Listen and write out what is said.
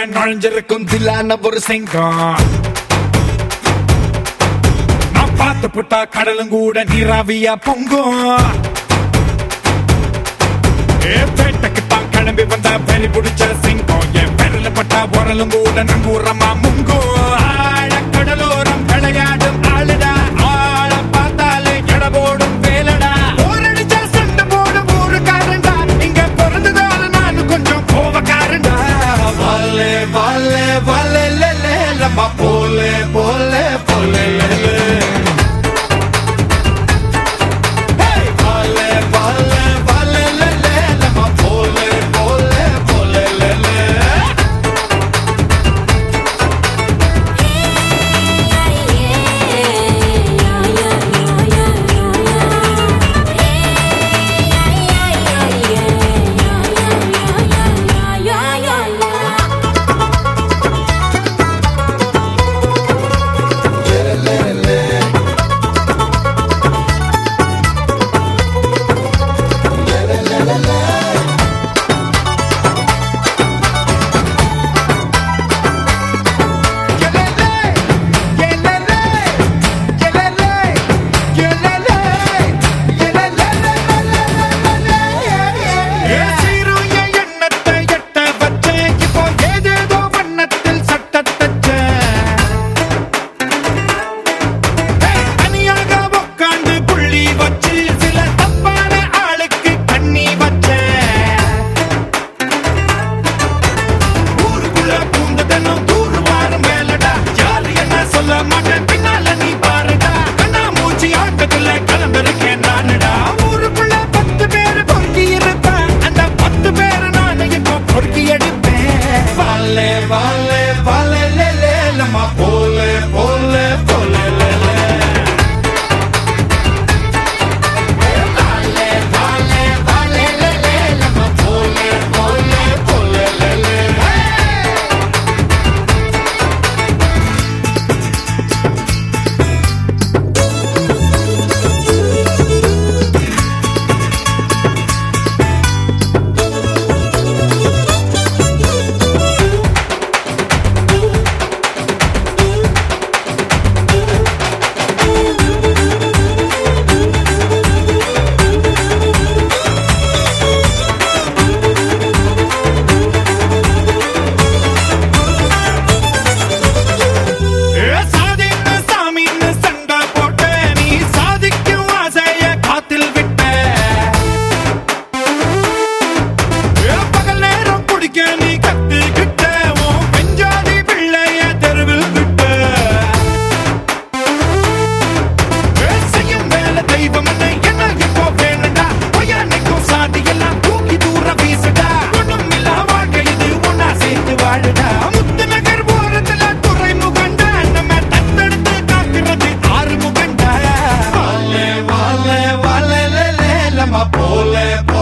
நுழைஞ்சிருக்கும் தில்லான ஒரு சிங்கம். நான் பார்த்து புட்டா கடலும் கூட நீராவியா பொங்கும். பேட்டைக்குத்தான் கிளம்பி வந்த பெரி பிடிச்ச சிங்கம். என் பெருல பட்டா உரலும் கூட நங்கூரமா முங்கும். ஆழக்கடலோரம் விளையாடும் ஆளுடா, ஆள பார்த்தாலே எடபோடும் வேலடா. ஊரடிச்சா சண்டை போடும் ஊருக்காரண்டா, இங்க பிறந்ததால நானும் கொஞ்சம் கோவக்காரண்டா. வாலே வாலே வாலே லே லம்மா போலே போலே போலே லே. Pole